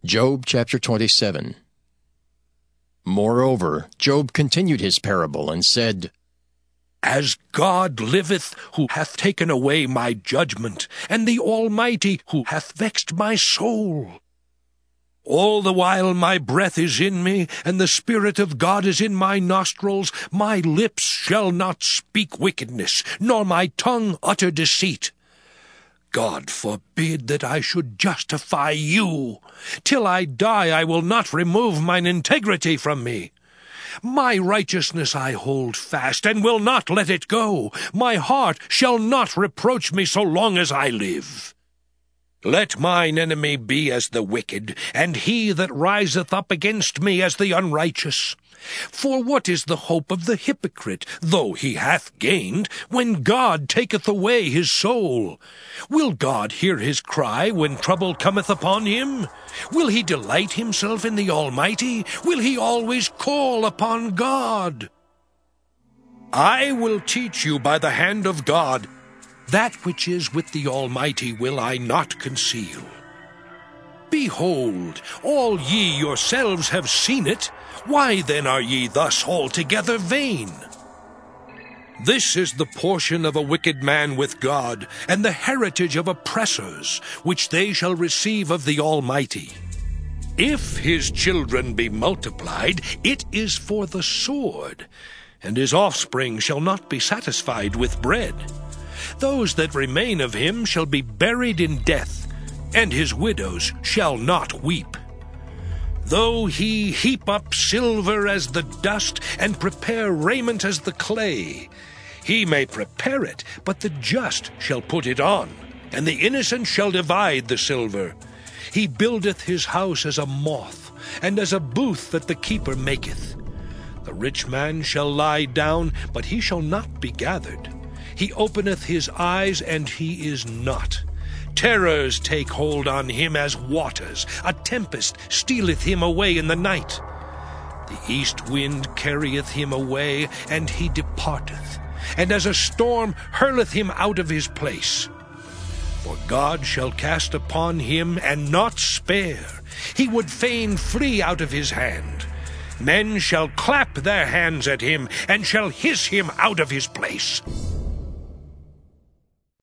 Job chapter 27. Moreover, Job continued his parable and said, As God liveth, who hath taken away my judgment, and the Almighty, who hath vexed my soul. All the while my breath is in me, and the Spirit of God is in my nostrils, my lips shall not speak wickedness, nor my tongue utter deceit. God forbid that I should justify you. Till I die I will not remove mine integrity from me. My righteousness I hold fast, and will not let it go. My heart shall not reproach me so long as I live. Let mine enemy be as the wicked, and he that riseth up against me as the unrighteous. For what is the hope of the hypocrite, though he hath gained, when God taketh away his soul? Will God hear his cry when trouble cometh upon him? Will he delight himself in the Almighty? Will he always call upon God? I will teach you by the hand of God. That which is with the Almighty will I not conceal. Behold, all ye yourselves have seen it. Why then are ye thus altogether vain? This is the portion of a wicked man with God, and the heritage of oppressors, which they shall receive of the Almighty. If his children be multiplied, it is for the sword, and his offspring shall not be satisfied with bread. Those that remain of him shall be buried in death, and his widows shall not weep. Though he heap up silver as the dust, and prepare raiment as the clay, he may prepare it, but the just shall put it on, and the innocent shall divide the silver. He buildeth his house as a moth, and as a booth that the keeper maketh. The rich man shall lie down, but he shall not be gathered. He openeth his eyes, and he is not. Terrors take hold on him as waters. A tempest stealeth him away in the night. The east wind carrieth him away, and he departeth, and as a storm hurleth him out of his place. For God shall cast upon him, and not spare. He would fain flee out of his hand. Men shall clap their hands at him, and shall hiss him out of his place.